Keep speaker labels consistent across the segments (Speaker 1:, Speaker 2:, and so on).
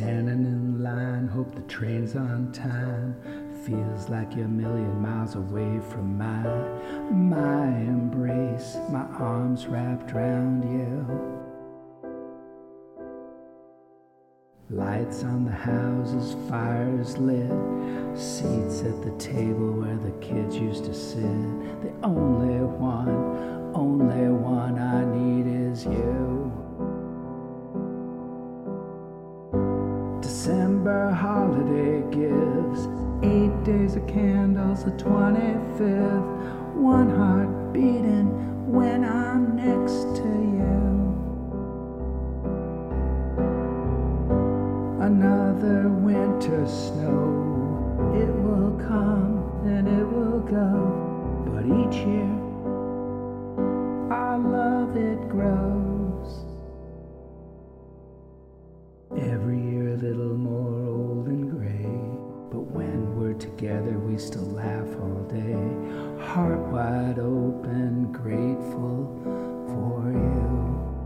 Speaker 1: Standing in line, hope the train's on time. Feels like you're a million miles away from my embrace, my arms wrapped around you. Lights on the houses, fires lit, seats at the table where the kids used to sit. The only one I need is you. December holiday gives 8 days of candles, the 25th, one heart beating when I'm next to you. Another winter snow, it will come and it will go, but each year our love it grows. Every year a little more old and gray, but when we're together we still laugh all day, heart wide open, grateful for you.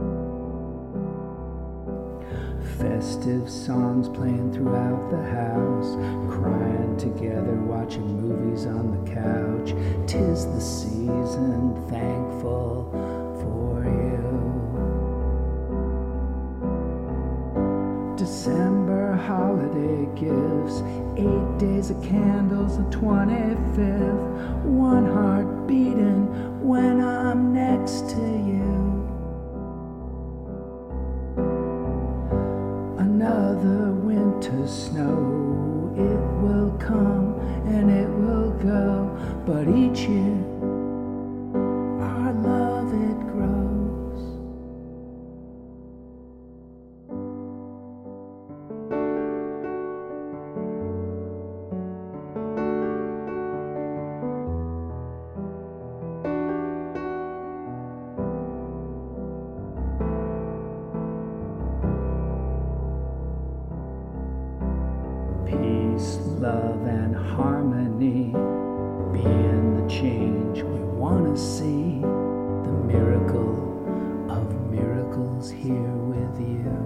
Speaker 1: Festive songs playing throughout the house, crying together, watching movies on the couch. 'Tis the season, thankful for you. December holiday gifts, 8 days of candles, the 25th, one heart beating when I'm next to you. Another winter snow, it will come and it will go, but each year our love it grows. Peace, love, and harmony being the change we want to see. The miracle of miracles here with you.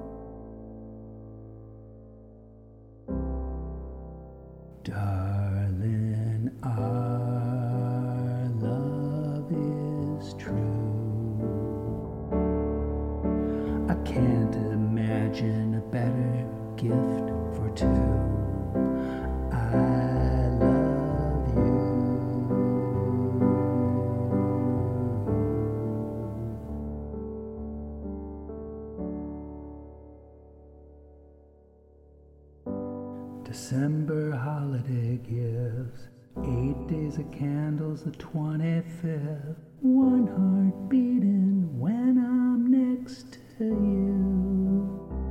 Speaker 1: Darling, our love is true. I can't imagine a better gift for two. I love you. December holiday gives, 8 days of candles, the 25th, one heart beating when I'm next to you.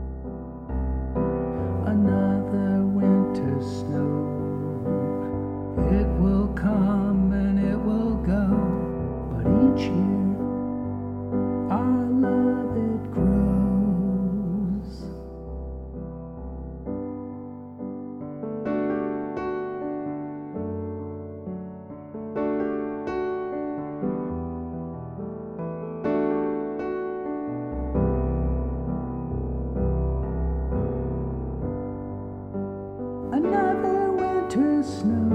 Speaker 1: Another winter snow, it will come and it will go, but each year our love it grows. Another winter snow,